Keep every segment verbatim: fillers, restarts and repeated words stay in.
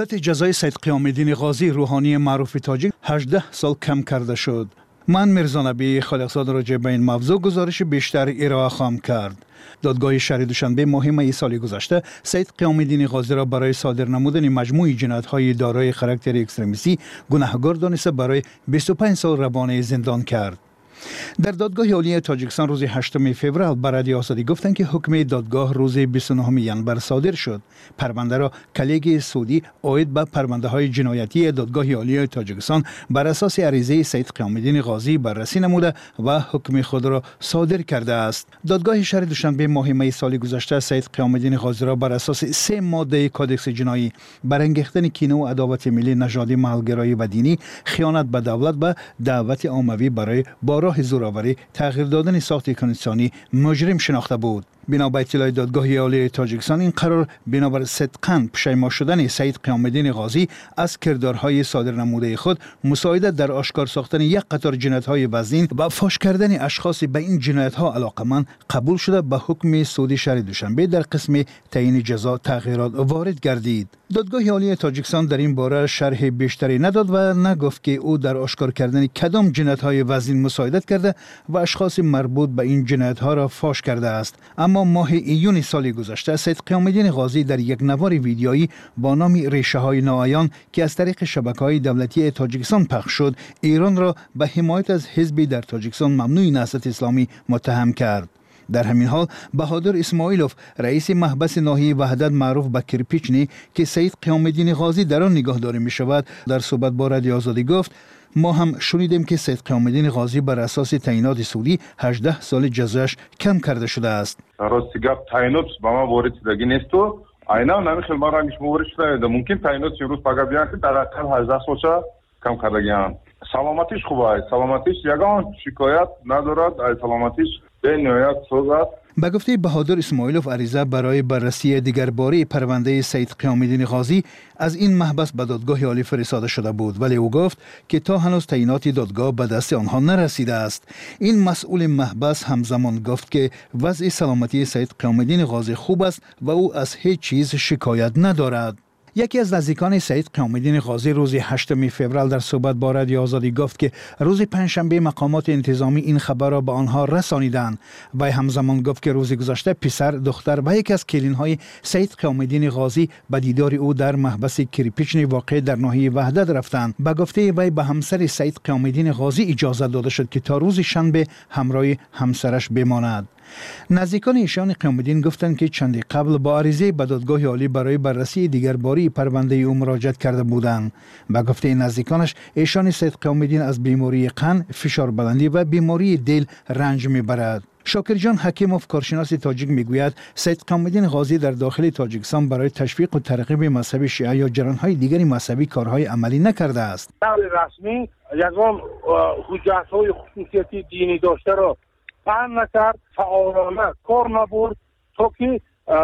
مدت جزای سید قیام الدین غازی روحانی معروف تاجیک هجده سال کم کرده شد. من میرزا نبی خالقزاده راجع به این موضوع گزارش بیشتر ارائه خواهم کرد. دادگاه شهر دوشنبه ماه می سال گذشته سید قیام الدین غازی را برای صادر نمودن مجموعه جنایت‌های دارای خاراکتر اکستریمیستی گناهکار دانسته برای بیست و پنج سال روانه زندان کرد. در دادگاه عالی تاجیکستان روز هشتم فوریه بر رادیو آزادی گفتند که حکم دادگاه روز بیست و نهم ژانویه صادر شد. پرونده را کلیگ سعودی عاید به پرونده های جنایتی دادگاه عالی تاجیکستان بر اساس عریضه سید قیام الدین غازی بررسی نموده و حکم خود را صادر کرده است. دادگاه شهر دوشنبه ماه می سال گذشته سید قیام الدین غازی را بر اساس سه ماده کادکس جنایی برانگیختن کینه و عداوت ملی نژادی، محل‌گرایی و دینی، خیانت به دولت و دعوت عمومی برای بارا زوراوری تغییر دادن ساخت کنستانی مجرم شناخته بود. بنابر اطلاع دادگاه عالی تاجیکستان این قرار بنابر صدقاً پشیمان شدن سید قیام الدین غازی از کردارهای صادر نموده خود، مساعدت در آشکار ساختن یک قطار جنایت‌های وزین و فاش کردن اشخاص به این جنایت‌ها علاقمند قبول شده به حکم سعودی شهر دوشنبه در قسم تعیین جزا تغییرات وارد گردید. دادگاه عالی تاجیکستان در این باره شرح بیشتری نداد و نگفت که او در آشکار کردن کدام جنایت‌های وزین مساعدت کرده و اشخاص مربوط به این جنایت‌ها را فاش کرده است. اما ماه ایون سال گذشته سید قیام الدین غازی در یک نوار ویدیویی با نام ریشه های ناعیان که از طریق شبکه‌های دولتی تاجیکستان پخش شد، ایران را به حمایت از حزبی در تاجیکستان ممنوع نهضت اسلامی متهم کرد. در همین حال بهادر اسماعیلوف رئیس محبس ناحیه وحدت معروف به کریپیچنی که سید قیام الدین غازی در آن نگهداری می شود در صحبت با رادیو آزادی گفت ما هم شنیدیم که سید قیام الدین غازی بر اساس تعیینات سعودی هجده سال جزایش کم کرده شده است. راستی گپ تعیینات با ما وارد شدگی نیست و اینا نمیخوام ما رنگش وارد شده. ممکن تعیینات امروز فقط بیان که در اقل هجده سال کم کردگیان. سلامتیش خوبه، سلامتیش یگان شکایت ندارد، ای سلامتیش به نهایت سوزد. به گفته بهادر اسماعیلوف عریضه برای بررسی دیگرباره پرونده سید قیام الدین غازی از این محبس به دادگاه عالی فرستاده شده بود، ولی او گفت که تا هنوز تعیینات دادگاه به دست آنها نرسیده است. این مسئول محبس همزمان گفت که وضع سلامتی سید قیام الدین غازی خوب است و او از هیچ چیز شکایت ندارد. یکی از نزدیکان سید قیام الدین غازی روز هشتم فوریه در صحبت با رادیو آزادی گفت که روز پنجشنبه مقامات انتظامی این خبر را به آنها رسانیدند. و همزمان گفت که روز گذشته پسر، دختر و یک از کلین‌های سید قیام الدین غازی به دیدار او در محبس کریپیچنی واقع در ناحیه وحدت رفتند. به گفته وی به همسر سید قیام الدین غازی اجازه داده شد که تا روز شنبه همراه همسرش بماند. نزدیکان ایشان قیام الدین گفتند که چندی قبل با عریضه به دادگاه عالی برای بررسی دیگرباره پرونده او مراجعت کرده بودند. به گفته نزدیکانش ایشان سید قیام الدین از بیماری قند، فشار بلندی و بیماری دل رنج میبرد. شاکر جان حکیموف کارشناس تاجیک میگوید سید قیام الدین غازی در داخل تاجیکستان برای تشویق و ترغیب مذهب شیعه یا جریان‌های دیگری مذهبی کارهای عملی نکرده است. طور رسمی یگان حجت‌های خصوصیتی دینی داشته را پهن نکرد، فعالانه کار نبرد تا که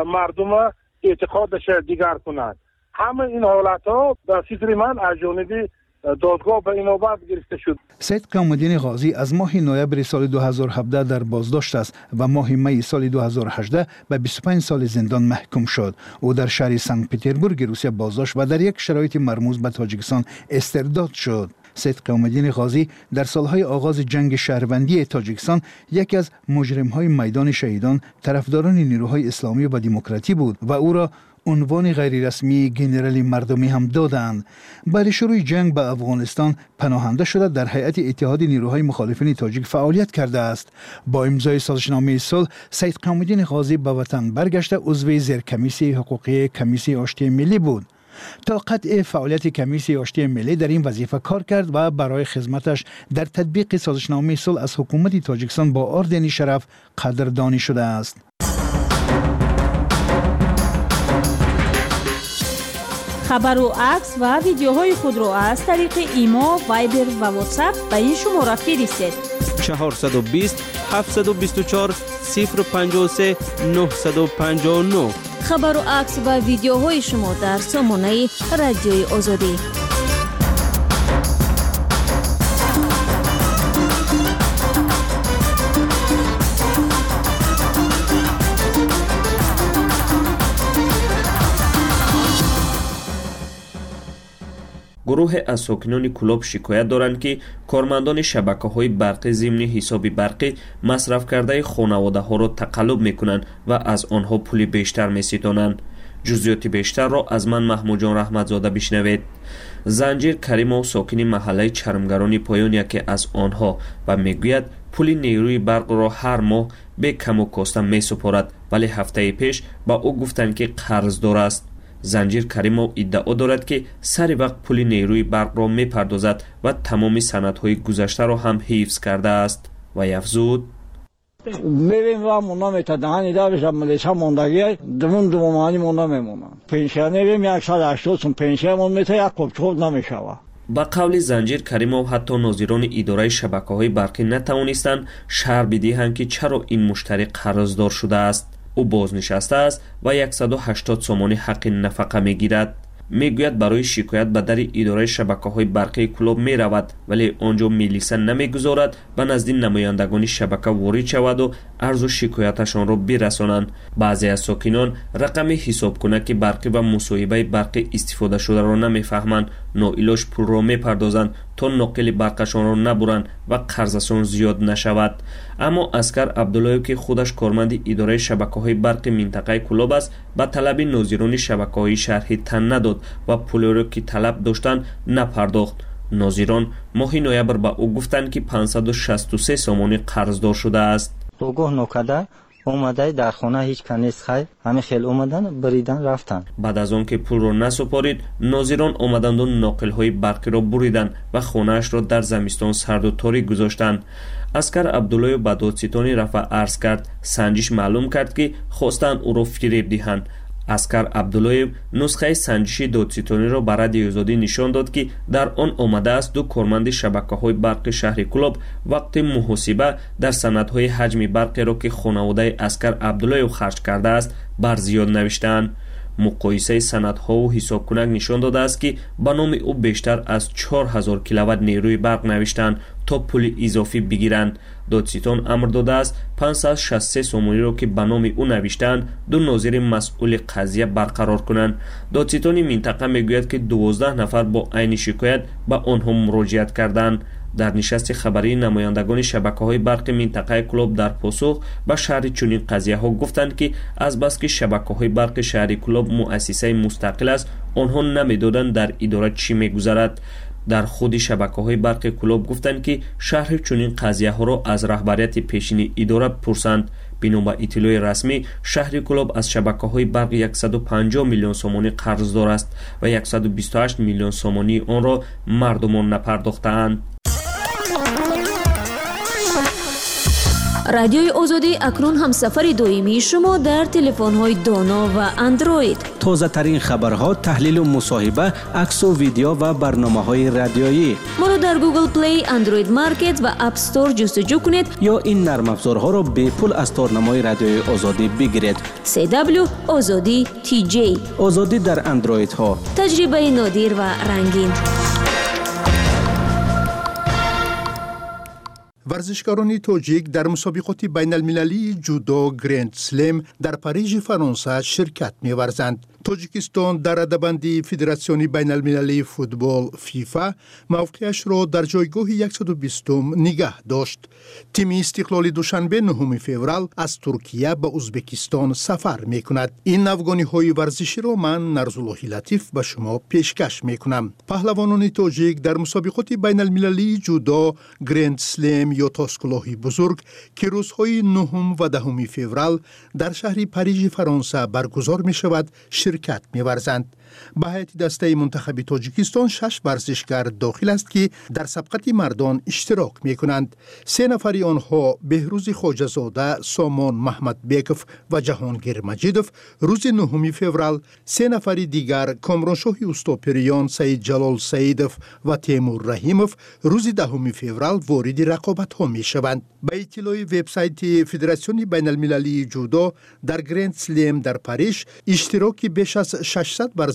مردم اعتقادش دیگر کنند. همه این حالت ها در فکر من از جانب دادگاه به اینابت گرفته شد. سید قیام الدین غازی از ماه نوامبر سال دو هزار و هفده در بازداشت است و ماه می سال دو هزار و هجده به بیست و پنج سال زندان محکوم شد. او در شهر سنت پترزبورگ روسیه بازداشت و در یک شرایط مرموز به تاجیکستان استرداد شد. سید قیام الدین غازی در سالهای آغاز جنگ شهروندی تاجیکستان یکی از مجرم‌های میدان شهیدان، طرفداران نیروهای اسلامی و دموکراتی بود و او را عنوان غیر رسمی گنرال مردمی هم دادند. بعد شروع جنگ به افغانستان پناهنده شده در هیئت اتحاد نیروهای مخالفین تاجیک فعالیت کرده است. با امضای سازشنامه صلح سید قیام الدین غازی به وطن برگشته عضو زیرکمیسیون حقوقی کمیسیون آشتی ملی بود. تا قطع فعالیت کمیسیون آشتی ملی در این وظیفه کار کرد و برای خدمتش در تطبیق سازشنامه صلح از حکومت تاجیکستان با اردن شرف قدردانی شده است. خبر و عکس و ویدیوهای خود را از طریق ایما، وایبر و واتساپ به این شماره فرستید. چهارصد و بیست هفتصد و بیست و چهار صفر پنجاه و سه نهصد و پنجاه و نه. خبر و عکس و ویدیوهای شما در سامانه رادیوی آزادی. گروه از ساکنان کلوب شکایت دارند که کارمندان شبکه‌های برقی ضمن حساب برقی مصرف کرده خانواده ها را تقلب میکنند و از آنها پول بیشتر میستانند. جزئیات بیشتر را از من محمود جان رحمتزاده بشنوید. زنجیر کریمов ساکن محله چرمگرانی پایان یکی از آنها و میگوید پول نیروی برق را هر ماه به کم و کاسته میسپارد، ولی هفته پیش با او گفتند که قرضدار است. زنجیر کریمov ادعا دارد که سر وقت پول نیروی برق را میپردازد و تمام سندهای گذشته را هم حفظ کرده است و افزود: میریم و مونا میتدهن دارش ملیسا موندگی دمون دومانی مونا میمونن. پنشنریم یک سال هشتاد سون پنشنمون میته یک کبچوب نمیشوه. با قول زنجیر کریمov حتی ناظران اداره شبکه‌های برقی نتوانستند شرح بدهند که چرا این مشتری قرضدار شده است. او بازنشسته است و صد و هشتاد سومانی حق نفقه میگیرد. میگوید برای شکایت به در اداره شبکه‌های برقی کلوب میرود، ولی آنجا میلیسه نمیگذارد به نزد نمایندگان شبکه وارد شود و عرض و شکایتشان را برسانند. بعضی از ساکنان رقم حسابکنک برقی و مصاحبه برقی استفاده شده را نمیفهمند، ناعلاج پول را میپردازند تا ناقل برقشان را نبرند و قرضشان زیاد نشود. اما اسکر عبداللهی که خودش کارمند اداره شبکه‌های برق منطقه کلوب است، به طلب ناظران شبکه‌های شهری تن نداد و پول را که طلب داشتند نپرداخت. ناظران ماه نوامبر با او گفتند که پانصد و شصت و سه سومانی قرضدار شده است. توگاه نکده اومده در خانه هیچ کنیست خیر همه خیل اومدن بریدن رفتن. بعد از آن که پول را نسپارید، ناظران آمدند و ناقل‌های برقی را بریدند و خانه‌اش را در زمستان سرد و تاریک گذاشتند. اسکر عبدالله با دادستانی رفع عرض کرد. سنجش معلوم کرد که خواستند او را فریب دهند. اسکر عبدالله نسخه سنجشی دادستانی را بر رادیو آزادی نشان داد که در آن آمده است دو کارمند شبکه‌های برق شهر کلوب وقت محاسبه در سندهای حجم برقی را که خانواده اسکر عبدالله خرج کرده است بر زیاد نوشتند. مقایسه سندها و حساب کنک نشان داده است که به نام او بیشتر از چهار هزار کیلووات نیروی برق نوشتند تا پول اضافی بگیرند. دادستان امر داده است پانصد و شصت و سه سومانی را که به نام او نوشتند دو ناظر مسئول قضیه برقرار کنند. دادستان منطقه میگوید که دوازده نفر با عین شکایت به آنها مراجعت کردند. در نشست خبری نمایندگان شبکه‌های برق منطقه کلوب در پاسخ به شهر چنین قضیه‌ها گفتند که از بس که شبکه‌های برق شهر کلوب مؤسسه مستقل است، آنها نمی‌دانند در اداره چی می‌گذرد. در خود شبکه‌های برق کلوب گفتند که شهر چنین قضیه‌ها را از رهبریت پیشین اداره پرسند. بنا به اطلاع رسمی شهر کلوب از شبکه‌های برق صد و پنجاه میلیون سومانی قرضدار است و صد و بیست و هشت میلیون سومانی آن را مردمان نپرداختند. رادیوی آزادی اکنون هم سفر دائمی شما در تلفن‌های دانا و اندروید. تازه ترین خبرها، تحلیل و مصاحبه، عکس و ویدیو و برنامه‌های رادیویی. ما را در گوگل پلی، اندروید مارکت و اپ استور جستجو کنید یا این نرم افزارها را به پول از تارنمای رادیوی آزادی بگیرید. سی دبلیو آزادی تی جی. آزادی در اندروید ها. تجربه نادر و رنگین. ورزشکاران تاجیک در مسابقات بین المللی جودو گرند سلم در پاریژ فرانسه شرکت می‌ورزند. تاجیکستان در رده‌بندی فدراسیون بین المللی فوتبال فیفا موقعش را در جایگاه صد و بیستم نگه داشت. تیم استقلال دوشنبه نهم فوریه از ترکیه به ازبکستان سفر می‌کند. این افغانی‌های ورزشی را من نرزالله لطیف به شما پیشکش می‌کنم. پهلوانان تاجیک در مسابقات بین المللی جودو گرند سلم یا تاسکلاهی بزرگ که روزهای نهم و دهم فوریه در شهر پاریژ فرانسه برگزار می‌شود شرکت می‌ورزند. به هیئت دسته منتخب تاجیکستان شش ورزشکار داخل است که در سبقت مردان اشتراک می‌کنند. سه نفر آنها بهروز خواجه‌زاده، سامان محمد بیکف و جهانگیر مجیدوف روز نهم فوریه، سه نفر دیگر کامرانشاه استوپریان، سید جلال سیدوف و تیمور رحیموف روز دهم فوریه وارد رقابت‌ها می‌شوند. به اطلاع وبسایت فدراسیون بین المللی جودو در گرند سلم در پاریژ اشتراک بیش از ششصد ورزشکار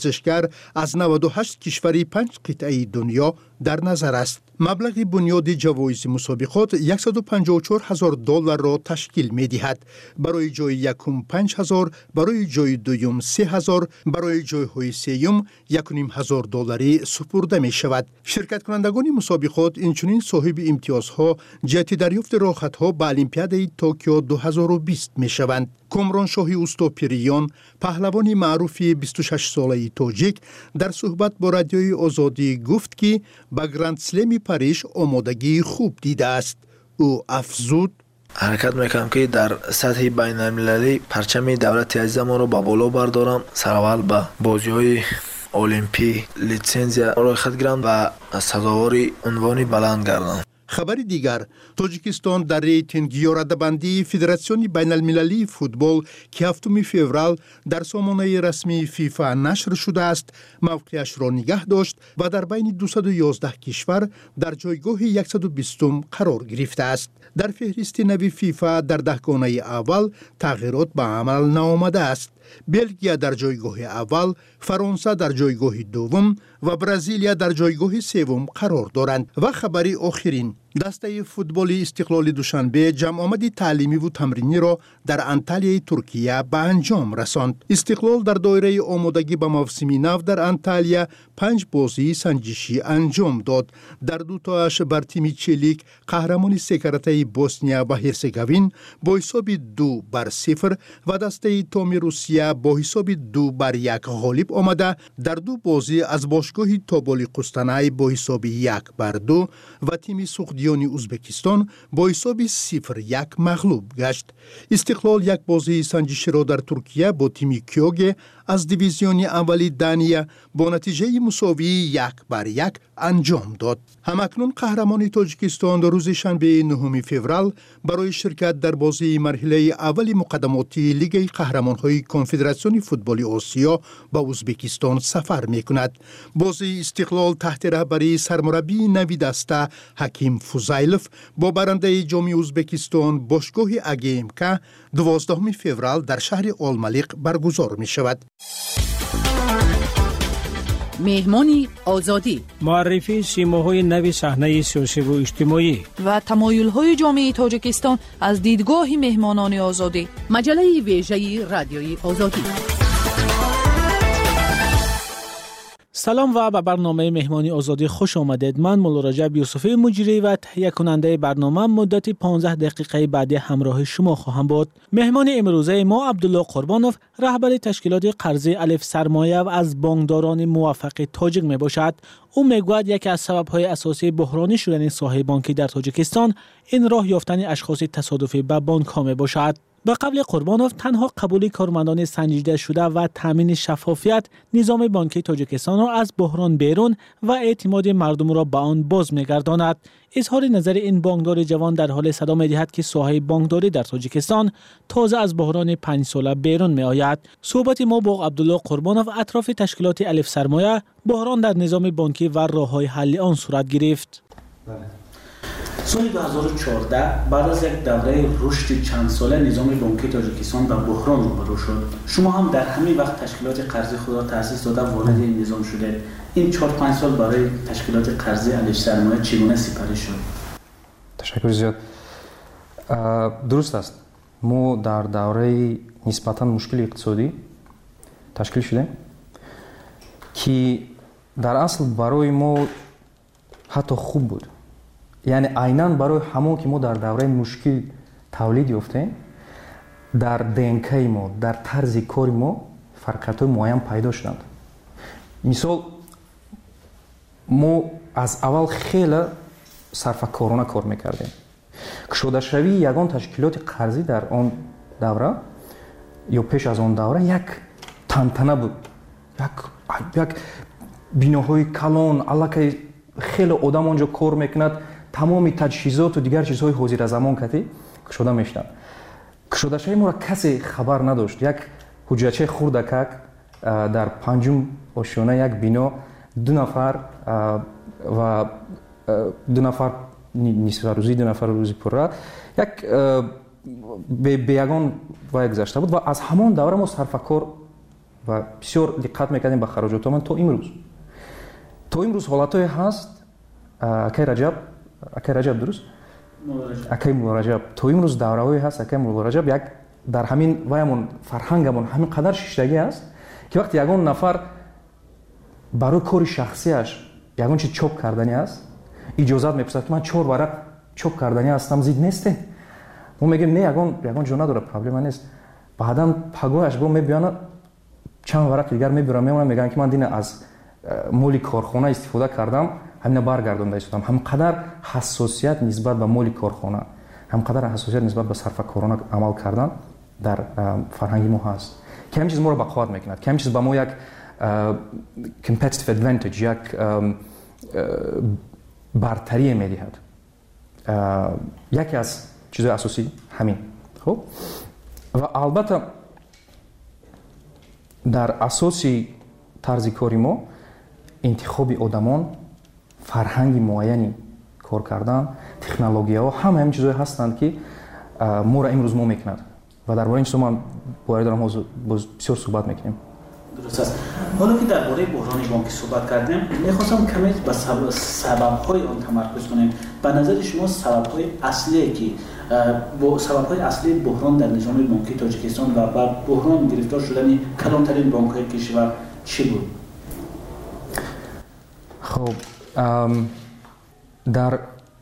ورزشگر از نود و هشت کشوری پنج قطعه دنیا در نظر است. مبلغ بنیادی جوایز مسابقات صد و پنجاه و چهار هزار دلار را تشکیل می دهد. برای جای یکم پنج هزار، برای جای دوم سه هزار، برای جای های سوم یک و نیم هزار دلاری سپرده می شود. شرکت کنندگان مسابقات اینچنین صاحب امتیازها جهت دریافت راحت‌ها به المپیاد توکیو دو هزار و بیست می شوند. کامران شاهی اوستوپیریان، پهلوان معروف بیست و شش ساله تاجیک، در صحبت با رادیوی آزادی گفت که با گرند سلم پاریس آمادگی خوب دیده است. او افزود: حرکت میکنم که در سطح بین المللی پرچم دولت عزیز ما رو با بالا بردارم. سرول به بازی های المپی لیسنزیا را خود گیرم و سزاوار عنوان بلند گردم. خبر دیگر، تاجیکستان در ریتینگ رده‌بندی فدراسیون بین المللی فوتبال که هفتم فوریه در سامانه رسمی فیفا نشر شده است، موقعش را نگه داشت و در بین دویست و یازده کشور در جایگاه صد و بیست قرار گرفته است. در فهرست نوی فیفا در دهگانه اول تغییرات به عمل نآمده است. بلژیا در جایگاه اول، فرانسه در جایگاه دوم و برزیلیا در جایگاه سوم قرار دارند. و خبری آخرین، دسته فوتبال استقلال دوشنبه جمع آمد تعلیمی و تمرینی را در انتالیا ترکیه به انجام رساند. استقلال در دایره آمادگی به موسم نو در انتالیا پنج بازی سنجشی انجام داد. در دو تاش بر تیم چلیک قهرمان سکرته بوسنیا و هرزگوین با حساب دو بر صفر و دسته تام روسیه با حساب دو بر یک غالب آمده. در دو بازی از باشگاه تابالی قسطنطنیه با حساب یک بر دو و تیم سوخدیانی ازبکستان با حساب صفر یک مغلوب گشت. استقلال یک بازی سنجشی را در ترکیه با تیم کیوگه از دیویزیون اولی دانیا با نتیجه مساوی یک بر یک انجام داد. همکنون قهرمان تاجیکستان در روز شنبه نهم فوریه برای شرکت در بازی مرحله اول مقدماتی لیگ قهرمان‌های کنفدراسیون فوتبال آسیا با ازبکستان سفر می‌کند. بازی استقلال تحت رهبری سرمربی نوی دسته حکیم فوزایلوف با برنده جام ازبکستان باشگاه اگیمکا دوازدهم فوریه در شهر آلملیق برگزار می‌شود. مهمانی آزادی، معرفی سیماهای نوی صحنه سیاسی و اجتماعی و تمایل‌های جامعه تاجیکستان از دیدگاه مهمانان آزادی. مجله ویژه رادیوی آزادی. سلام و به برنامه مهمانی آزادی خوش آمدید. من مولا رجب یوسفی مجری و تهیه کننده برنامه مدت پانزده دقیقه بعد همراه شما خواهم بود. مهمان امروزه ما عبدالله قربانوف، رهبر تشکیلات قرضی الف سرمایه و از بانکداران موفق تاجیک می باشد. او میگوید یکی از سبب‌های اساسی بحرانی شدن ساحه بانکی در تاجیکستان این راه یافتن اشخاص تصادفی به بانک‌ها می باشد. به قبل قربانوف، تنها قبول کارمندان سنجیده شده و تامین شفافیت نظام بانکی تاجیکستان را از بحران بیرون و اعتماد مردم را به آن باز می‌گرداند. اظهار نظر این بانکدار جوان در حال صدا می‌دهد که ساحه بانکداری در تاجیکستان تازه از بحران پنج ساله بیرون می‌آید. صحبت ما با عبدالله قربانوف اطراف تشکیلات الف سرمایه، بحران در نظام بانکی و راه‌های حل آن صورت گرفت. سال دو هزار و چهارده بعد از یک دوره رشد چند ساله نظام بانکی تاجیکستان به بحران روبرو شد. شما هم در همین وقت تشکیلات قرضی خود را تأسیس داده وارد این نظام شده. این چهار پنج سال برای تشکیلات قرضی الف سرمایه چگونه سپری شد؟ تشکر زیاد. درست است. ما در دوره نسبتاً مشکل اقتصادی تشکیل شدیم که در اصل برای ما حتی خوب بود. یعنی عیناً برای همون که ما در دوره مشکل تولید یافتیم، در دنکای ما، در طرز کار ما فرقیت‌های معین پیدا شدند. مثال ما از اول خیلی صرفه‌کارانه کار میکردیم. کشاده‌شوی یگان تشکیلات قرضی در آن دوره یا پیش از آن دوره یک تنتنه بود. یک یک بیناهای کلان، علاقه خیلی آدم آنجا کار میکند، تمام تجهیزات و دیگر چیزهای حاضر زمان کتی کشاده میشدند. کشاده‌شوی ما را کسی خبر نداشت. یک حجرچه خردکک در پنجم آشیانه یک بنا دو نفر و دو نفر نصف روزی، دو نفر روزی پره یک به یگان وای گذشته بود و از همان دوره ما صرفه‌کار و بسیار دقت میکردیم به خراجات من تا امروز تا امروز حالتای هست اکی رجب اکی رجب درست اکی مولا رجب تا امروز دوره‌ای هست اکی مولا رجب یک در همین وایمون فرهنگمون همین قدر شیشتگی است که وقتی یگان نفر برای کار شخصیش یگان چیز چوب کردنی است اجازت میپرسد که من چهار ورق چوب کردنی هستم زید نیسته ما میگیم نه یگان یگان جو نداره پرابلم نیست بعدم پگوهش گو میبیانه چند ورق دیگر میبرم میمونم میگن که من دین از مولی کارخانه استفاده کردم همین برگردونده شدم هم قدر حساسیت نسبت به مولی کارخانه هم قدر حساسیت نسبت به صرفه‌کارانه عمل کردن در فرهنگ ما هست که همین چیز ما رو بقوت میکند که همین چیز به ما یک competitive advantage یک برتری میدهد یکی از چیزهای اساسی همین خب و البته در اساسی طرز کاری ما انتخاب آدمان فرهنگ معینی کار کردن تکنولوژی‌ها همه همین چیزایی هستند که ما را امروز ما میکند و درباره این چیزا ما باید دارم بسیار صحبت میکنیم. درست است. حالا که درباره بحران بانکی صحبت کردیم میخواستم کمی به سبب‌های آن تمرکز کنیم. به نظر شما سبب‌های اصلی که با سبب‌های اصلی بحران در نظام بانکی تاجیکستان و بر بحران گرفتار شدن کلانترین بانک‌های کشور چی بود؟ خب در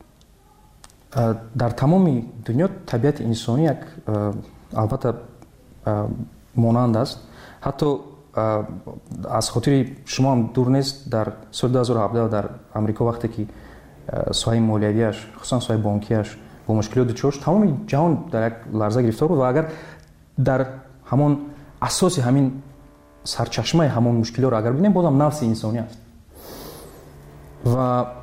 در تمام دنیا طبیعت انسانی یک البته مانند است. حتی از خاطر شما هم دور نیست در سال دو هزار و هفده در امریکا وقتی که ساحه مالیویش خصوصا ساحه بانکیش با مشکلات دچار شد تمام جهان در یک لرزه گرفتار بود و اگر در همون اساس همین سرچشمه همون مشکلات رو اگر ببینیم بازم نفس انسانی است و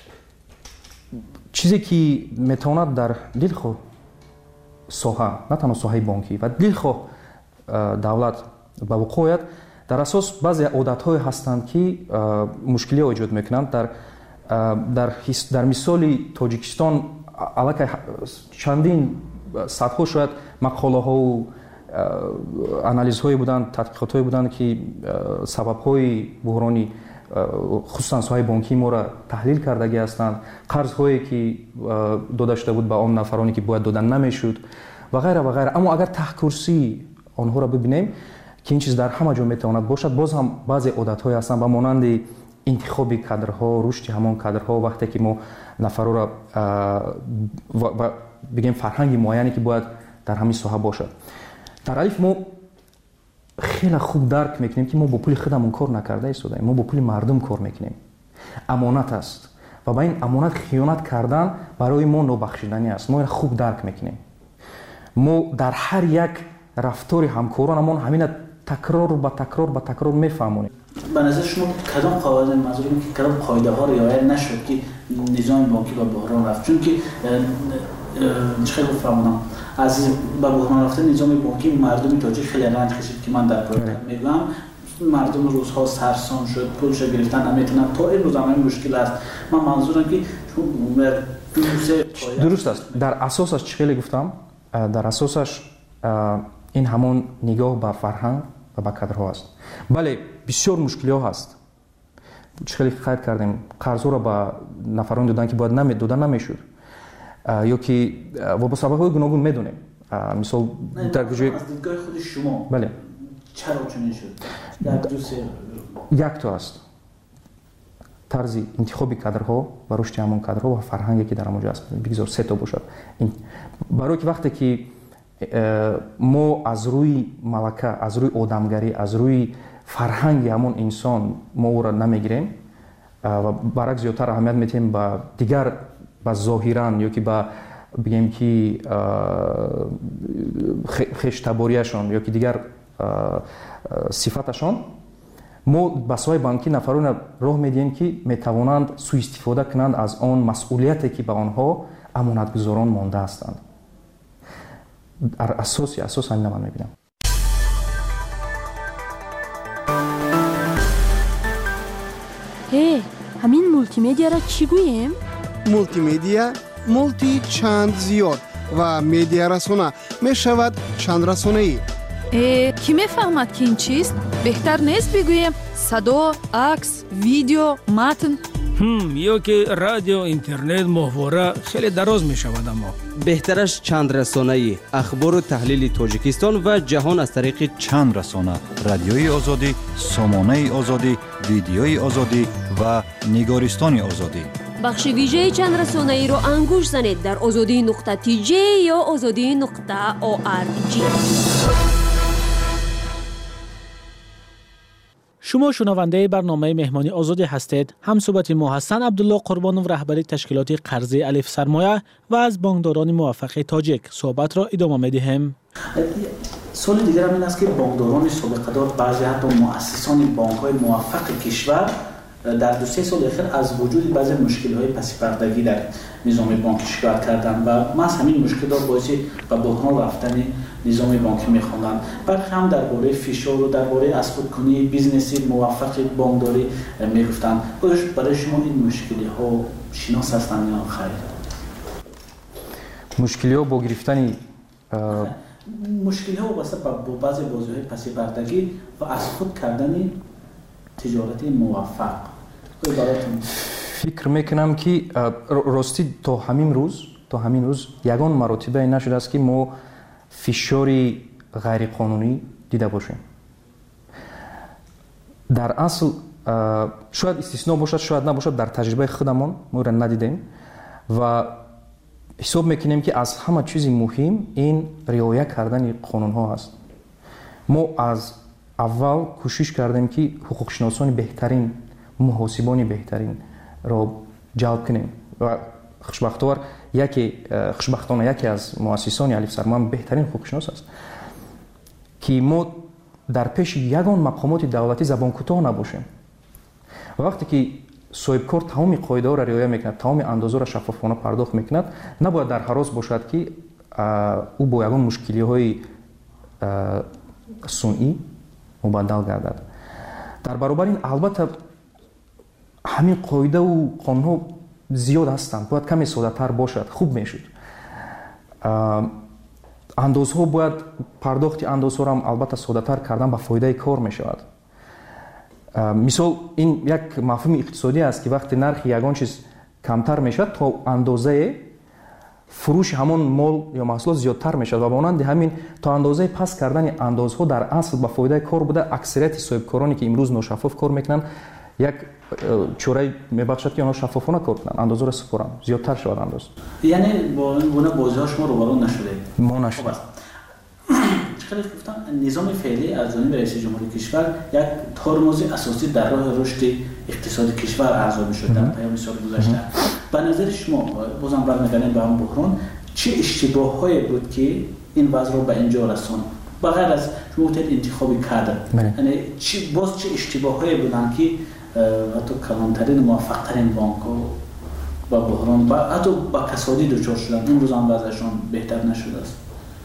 چیزی که میتواند در دلخو ساحه نه تنها ساحه بانکی و دلخو دولت به وقوع آید در اساس بعضی عادت‌های هستند که مشکلی ایجاد میکنند در در در مثال تاجیکستان علاقه چندین صدها شاید مقاله ها و آنالیز های بودند تحقیقات های بودند که سبب های بحرانی خصوصا ساحه بانکی ما را تحلیل کردگی هستند قرض هایی که داده شده بود به آن نفرانی که باید دادن نمیشد و غیره و غیره. اما اگر ته کرسی آنها را ببینیم که این چیز در همه جا میتواند باشد باز هم بعضی عادت های هستند و مانند انتخاب کادرها رشد همان کادرها وقتی که ما نفرها را و بگیم فرهنگ معینی که باید در همین ساحه باشد. در الف ما خیلی خوب درک میکنیم که ما با پول خودمون کار نکرده ایستادیم، ما با پول مردم کار میکنیم. امانت است و با این امانت خیانت کردن برای ما نابخشودنی است. ما این خوب درک میکنیم. ما در هر یک رفتار همکارانمون همین تکرار و تکرار و تکرار میفهمونیم. به نظر شما کدام قواعد منظورم که کدام قاعده ها رعایت نشد که نظام بانکی به بحران رفت؟ چون که چه بفهمونم از به بحران رفتن نظام بانکی مردم تاجیک خیلی رنج کشید که من در پایتخت میگم مردم روزها سرسام شد پولش گرفتن نمیتونن تا امروز هم این مشکل است. من منظورم که درست است. در اساسش چه خیلی گفتم در اساسش این همون نگاه به فرهنگ و به کادرها است. بله بسیار مشکل‌ها هست. خیلی خیر کردیم قرض را به نفران دادن که باید نمی دادن نمیشد یا که و با سبب‌های گوناگون میدونیم. مثلا در وجه از دیدگاه خود شما بله چرا چنین شد؟ در دوسه یک تا است طرز انتخاب کادرها و رشد همون کادرها و فرهنگی که در آنجا است. بگذار سه تا باشد. این برای که وقتی که ما از روی ملکه از روی آدمگری از روی فرهنگ همون انسان ما او را نمیگیریم و برعکس زیادتر اهمیت میتیم به دیگر به ظاهران یا که به بگیم که خوش‌تباریشان یا که دیگر صفاتشان ما به سوی بانکی نفران راه میدیم که میتوانند سوء استفاده کنند از آن مسئولیتی که به آنها امانتگزاران مانده هستند. در اساسی اساس همین من میبینم. هی همین مولتی میدیا را چی گوییم؟ مولتی میدیا مولتی چند زیاد و میدیا رسانه می شود چند رسانه ای. کی میفهمد که این چیست؟ بهتر نیست بگوییم صدا، عکس، ویدیو، متن؟ هم یا که رادیو، اینترنت، ماهواره خیلی دراز می شود. اما بهترش چند رسانه‌ای اخبار و تحلیل تاجیکستان و جهان از طریق چند رسانه: رادیوی آزادی، سامانه آزادی، ویدیوی آزادی و نگارستان آزادی. بخش ویژه چند رسانه‌ای رو انگوش زنید در آزادی نقطه تی جی یا آزادی نقطه او آر جی. شما شنونده برنامه مهمانی آزادی هستید. هم صحبت ما حسن عبدالله قربانوف، رهبر تشکیلات قرضه الف سرمایه و از بانکداران موفق تاجیک صحبت را ادامه می‌دهیم. سوال دیگر هم این است که بانکداران سابقه دار، بعضی حتی مؤسسان بانک‌های موفق کشور در دو سه سال اخیر از وجود بعضی مشکل‌های پس پردگی در نظام بانکی شکایت کردند و محض همین مشکلات باعث به بحران رفتن نظام بانکی می‌خواندند. بعد هم درباره فشار و درباره از خودکنی بیزنسی موفق بانکداری می‌گفتند. برای شما این مشکل‌ها شناس هستند یا خیر؟ مشکل‌ها با گرفتن مشکل‌ها واسه با بعضی بازی‌های پس پردگی و از خود کردن تجارت موفق. فکر میکنم که راستی تا همین روز تا همین روز یگان مراتبه نشده است که ما فشاری غیر قانونی دیده باشیم. در اصل شاید استثناء باشد، شاید نباشد، در تجربه خودمان ما را ندیدیم و حساب میکنیم که از همه چیز مهم این رعایت کردن قانون ها است. ما از اول کوشش کردیم که حقوق شناسان بهترین، محاسبان بهترین را جلب کنیم و خوشبختانه یکی خوشبختانه یکی از مؤسسان الف سرمایه بهترین حقوق شناس است که ما در پیش یگان مقامات دولتی زبان کوتاه نباشیم. و وقتی که صاحب کار تمام قاعده ها را رعایت میکند، تمام اندازه را شفافانه پرداخت میکند، نباید در هراس باشد که او با یگان مشکلی های صنعی مبدل گردد. در برابر این البته همین قاعده و قانون ها زیاد هستند، باید کمی ساده تر باشد، خوب میشد. اندازها باید پرداخت اندازها را هم البته ساده تر کردن به فایده کار میشود. مثال این یک مفهوم اقتصادی است که وقتی نرخ یگان چیز کمتر میشد تا اندازه فروش همون مال یا محصولات زیادتر میشد و مانند همین تا اندازه پس کردن اندازها در اصل به فایده کار بوده. اکثریت صاحبکارانی که امروز ناشفاف کار میکنن یک چوره میبخشد که آنها شفافانه کار کنن، اندازه را سپارن، زیادتر شود انداز. یعنی با این گونه بازی‌ها شما روبرو نشده؟ ما نشده. چقدر گفتم نظام فعلی از جانب رئیس جمهوری کشور یک ترمز اساسی در راه رشد اقتصادی کشور ارزیابی شده در پیام سال گذشته. به نظر شما بازم برمیگردیم به هم بحران، چه اشتباه‌هایی بود که این وضع رو به اینجا رساند؟ بغیر از شروط انتخابی کادر، یعنی چی باز چه اشتباه‌هایی بودن که حتی کلانترین موفق‌ترین بانک‌ها با بحران و حتی با کسادی دچار شدن، امروز هم وضعشون بهتر نشده است؟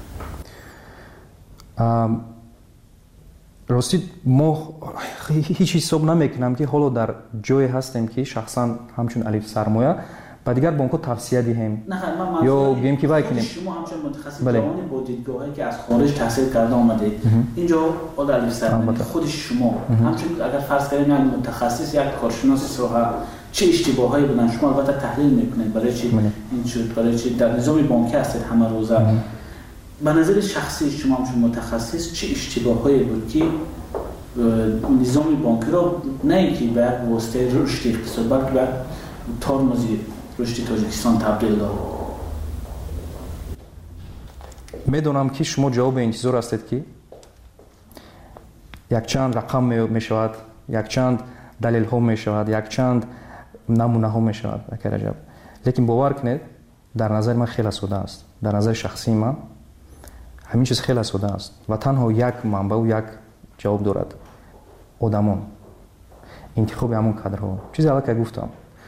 راستی ما هیچ حساب نمیکنم که حالا در جای هستیم که شخصا همچون الف سرمایه با دیگر بانک‌ها توصیه دهیم یا گیم که وای کنیم. شما همچون متخصص جوانی با دیدگاهی که از خارج تحصیل کرده آمده اینجا حالا الف سرمایه خود شما همچون اگر فرض کنیم یک متخصص یک کارشناس ساحه چه اشتباهایی بودن شما البته تحلیل میکنید برای چی این شد، برای چی در نظام بانکی هستید همه روزه. به نظر شخصی شما همچون متخصص چه اشتباهایی بود که نظام بانکی را نه اینکه به یک واسطه رشد اقتصاد بلکه به ترمز رشد تاجیکستان تبدیل داد؟ میدونم که شما جواب انتظار هستید که یک چند رقم می شود، یک چند دلیل ها می شود، یک چند نمونه ها می شود. لیکن باور کنید در نظر من خیلی ساده است. در نظر شخصی من همین چیز خیلی ساده است و تنها یک منبع و یک جواب دارد: آدمان، انتخاب همون کادرها. چیزی الان که گفتم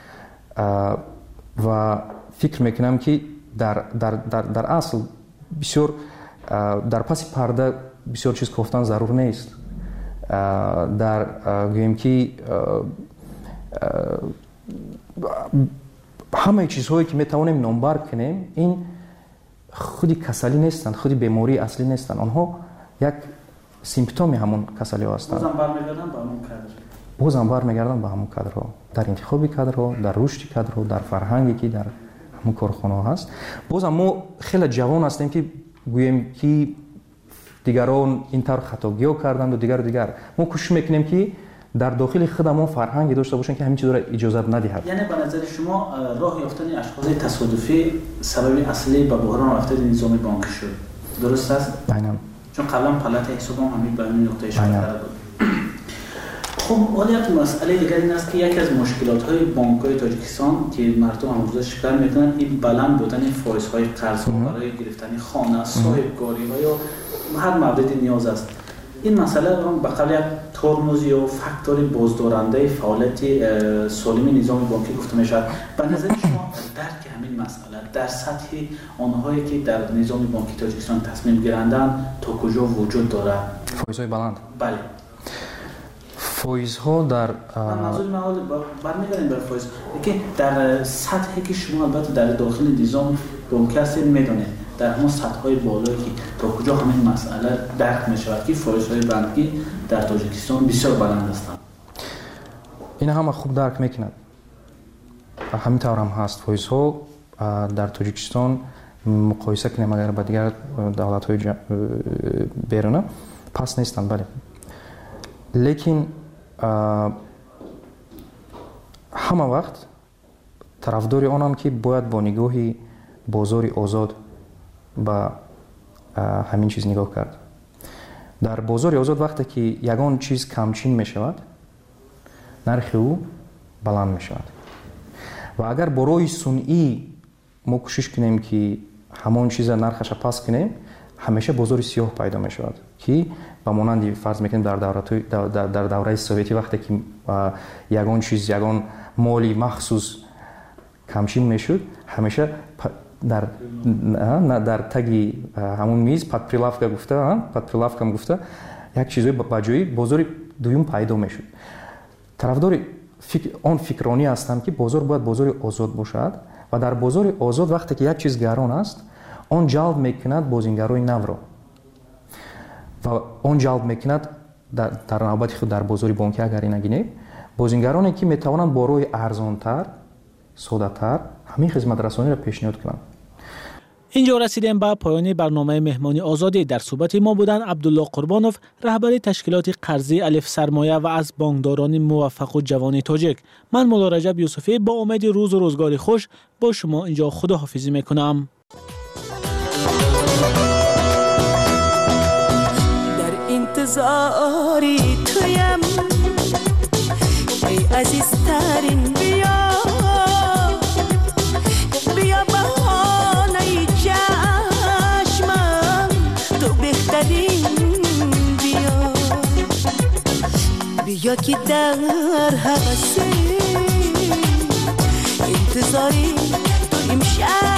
و فکر میکنم که در, در, در, در اصل بسیار در پس پرده بسیار چیز گفتن ضرور نیست. در گویم که همه چیزهایی که میتوانیم نامبر کنیم این خودی کسلی نیستند، خودی بیماری اصلی نیستند. آنها یک سیمپتومی همون کسلی ها هستند. بازم برمیگردن به همون کادر. بازم برمیگردن به همون کادرها، در انتخاب کادرها، در رشد کادرها، در فرهنگی که در همون کارخانه ها هست. بازم ما خیلی جوان هستیم که گوییم که دیگران اینطور خطاگی ها کردند و دیگر و دیگر. ما کوشش میکنیم که در داخل خودمون فرهنگی داشته باشن که همین چیزا را اجازه ندهد. یعنی به نظر شما راه یافتن اشخاص تصادفی سبب اصلی به بحران رفتن نظام بانکی شد، درست است؟ عیناً. چون قبلا پلات حساب هم همین به همین نقطه اشاره کرده بود. خب حالا یک مسئله دیگر این است که یکی از مشکلات‌های بانک‌های تاجیکستان که مردم امروزه شکایت می‌کنند این بلند بودن فایزهای قرض برای گرفتن خانه، صاحب‌کاری‌ها یا هر موردی نیاز است. این مسئله هم به قبل یک ترمز یا فاکتور بازدارنده فعالیت سالم نظام بانکی گفته می‌شود. به نظر شما درک همین مسئله در سطح آنهایی که در نظام بانکی تاجیکستان تصمیم گیرندند تا کجا وجود دارد؟ فایزهای بلند. بله. فایزها در منظور من برمیگردیم بر فایز که در سطحی که شما البته در داخل نظام بانکی هستید میدونید در همون سطح‌های بالایی که تا کجا همین مسئله درک می‌شود که فایزهای بانکی در تاجیکستان بسیار بلند هستند. این هم خوب درک می‌کند. همین طور هم هست. فایزها در تاجیکستان مقایسه کنیم اگر با دیگر دولت‌های بیرونه پس نیستند، بله. لیکن همه وقت طرفدار آنم که باید با نگاهی بازار آزاد به همین چیز نگاه کرد. در بازار آزاد وقتی که یگان چیز کمچین می شود نرخ او بلند می شود و اگر برای صنعی ما کوشش کنیم که همان چیز نرخش پس کنیم همیشه بازار سیاه پیدا می شود که به مانند فرض میکنیم در دوره در, در دوره سوویتی وقتی که یگان چیز یگان مالی مخصوص کمچین میشد همیشه در در تگی همون میز پد پریلافکا گفته پد پریلافکا گفته یک چیزی با جای بازار دوم پیدا میشد. طرفدار فکر آن فکرانی هستم که بازار باید بازار آزاد باشد و در بازار آزاد وقتی که یک چیز گران است آن جلب میکند بازیگرای نو را و آن جلب میکند در, در نوبت خود در بازار بانکی اگر این نگینیم بازیگرانی که میتوانند با روی ارزانتر ساده‌تر همین خدمت رسانی را پیشنهاد کنند. اینجا رسیدیم به پایان برنامه مهمانی آزادی. در صحبت ما بودن عبدالله قربانوف رهبر تشکیلات قرضی الف سرمایه و از بانکداران موفق و جوان تاجیک. من مولا رجب یوسفی با امید روز و روزگار خوش با شما اینجا خداحافظی میکنم. در انتظاری تویم ای عزیزترین بیا بیا بهانه چشمم تو بهترین بیا بیا که در هوسی انتظاری تو امشب